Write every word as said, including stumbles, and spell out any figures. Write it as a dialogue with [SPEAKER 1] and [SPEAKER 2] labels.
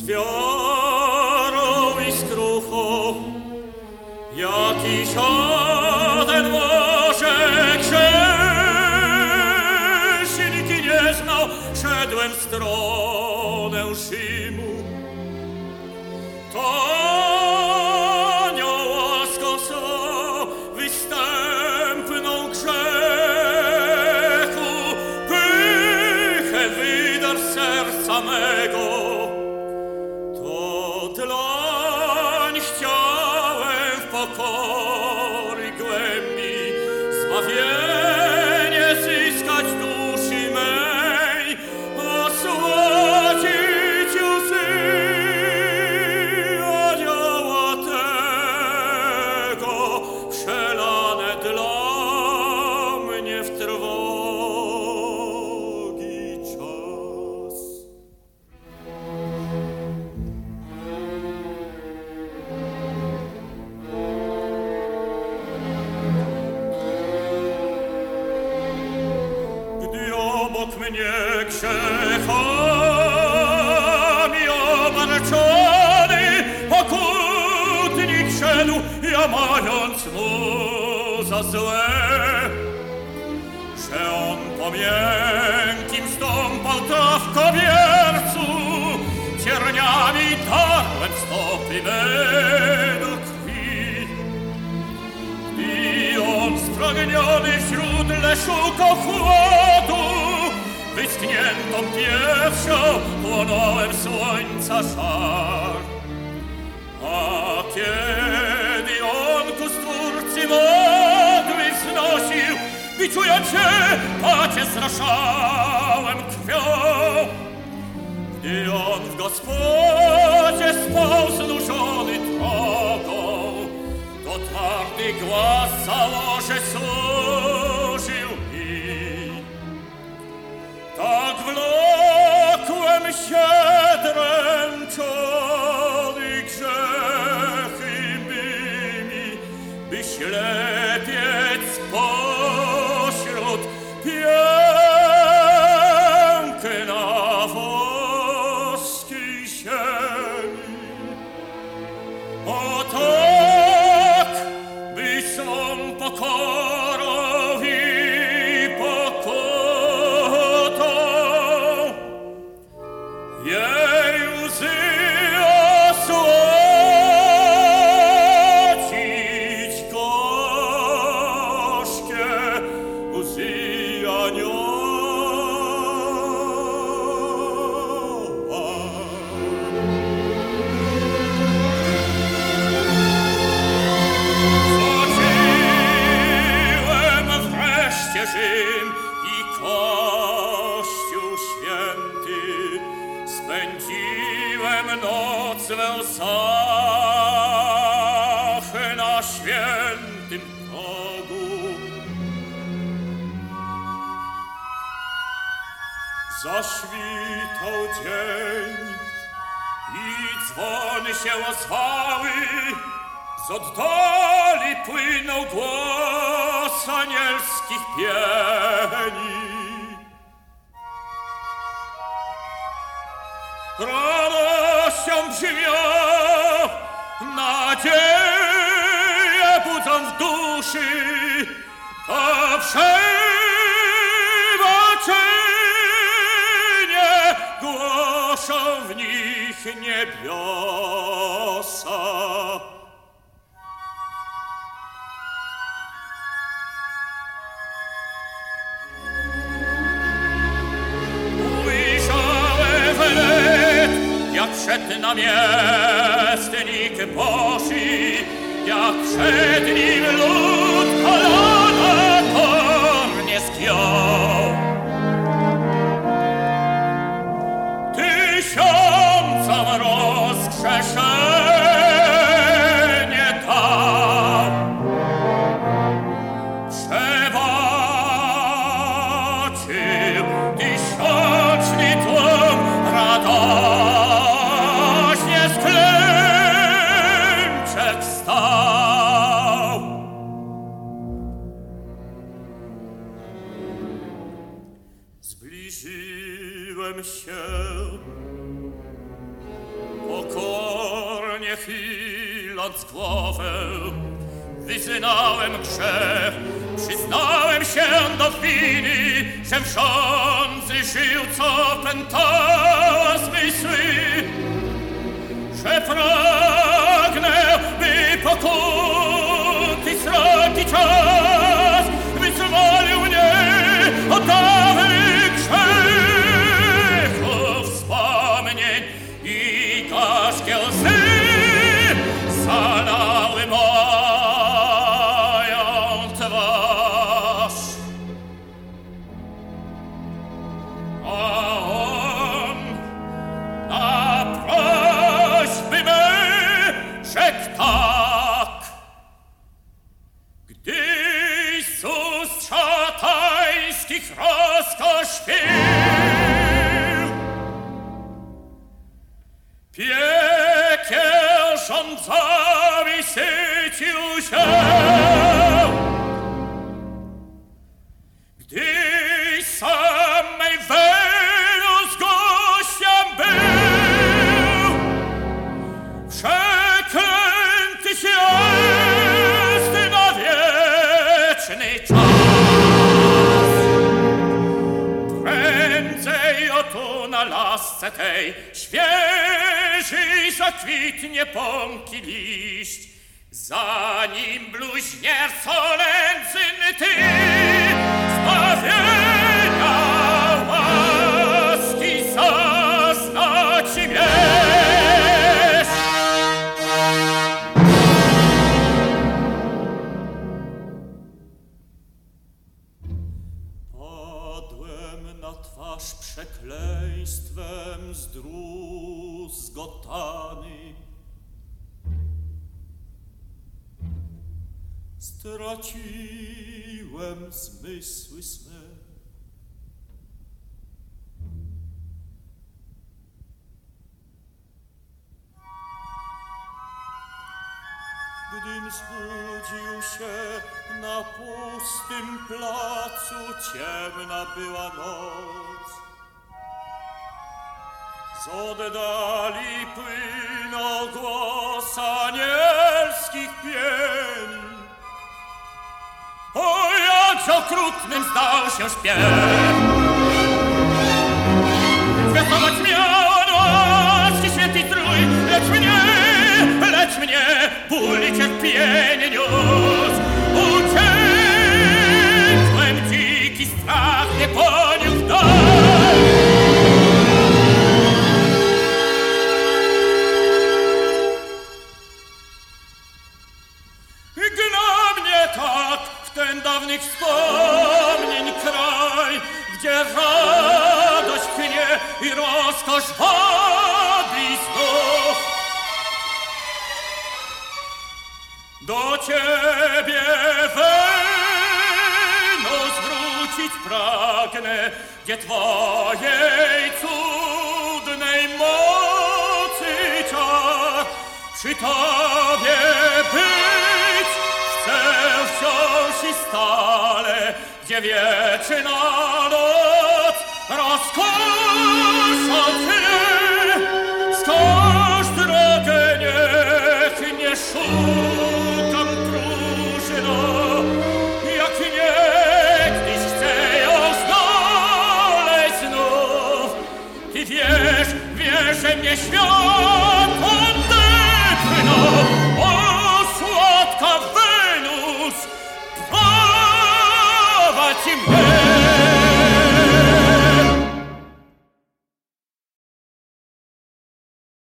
[SPEAKER 1] z wiarą i skruchą, jakiś jeden może grzeszniki nie znał, szedłem w stronę Rzymu. To anioł łaską swą występną grzechu pychę wydarł z serca mego. To dlań chciałem w pokory głębi zbawienie zyskać duszy mej, osłodzić łzy anioła tego, przelane dla mnie w trwogi czas. Gdy obok mnie grzechami obarczony pokutnik szedł, ja mając mu za złe, że on po miękkim stąpał trawkowiercu, cierniami darłem stopy me do krwi. Gdy on spragniony w źródle szukał chłodu, wyschniętą piersią płonąłem słońca żar. A kiedy on ku Stwórcy modły wznosił, biczując się, pacie zraszałem krwią. Gdy on w Gospodzie spał znużony drogą, to twardy głaz założe służył mi. Tak wlokłem się dręczony grzechy mymi, by ślepiec pośród piękna woskiej ziemi. O tak, by swą pokorą i pokutą jej łzy osłodzić gorzkie łzy anioła. Zobaczyłem wreszcie Rzym i Kościół święty, spędziłem noc we łzach na świętym progu. Zaświtał dzień i dzwony się ozwały, z oddali płynął głos anielskich pieni. Radością brzmią, nadzieję budzą w duszy, a przebaczenie głoszą w nich niebiosa. Ujrzałem wnet, jak wszedł na miestnik Boży, jak przed nim lud kolana kornie zgiął. Tysiącom rozgrzeszenie dał, przebaczył tysiączny tłum, radośnie z klęczek stał. Zbliżyłem się pokornie chyląc głowę, wyznałem grzech, przyznałem się do winy, że wrzący żył, co pętała zmysły, że pragnę, by pokuty srogi czas wyzwolił mnie od dawnych grzechów, wspomnień i gorzkie łzy zalały moją twarz. A on na prośby me rzekł tak: gdy z ust szatańskich rozkosz pił, piekiel rządzami sycił się, gdy samej Wenus gościem był, przeklętyś jest na wieczny czas. Prędzej oto na lasce tej świeży zakwitnie pąki liść, zanim bluźnierco nędzny ty zbawienia łaski zaznać wiesz. Padłem na twarz przekleństwem zdruzgotany, straciłem zmysły swe. Gdym zbudził się na pustym placu, ciemna była noc. Z oddali płynął głos anielskich pieni. O, jak okrutnym zdał się śpiew! Zwiastować miał od łaski święty trój, lecz mnie, lecz mnie ból i cierpienie niósł. Uciekłem, dziki strach mnie poniósł dal. Gna mnie tak w ten dawnych wspomnień kraj, gdzie radość pnie i rozkosz wabi znów. Do ciebie, Wenus, wrócić pragnę, gdzie twojej cudnej mocy ciach. Przy tobie być chcę wciąż i stale, gdzie wieczna noc rozkosza tyle. Wskaż drogę, niech nie szukam próżno, jak niegdyś chcę ją znaleźć znów. Ty wiesz, wiesz, że mnie świat odepchnął.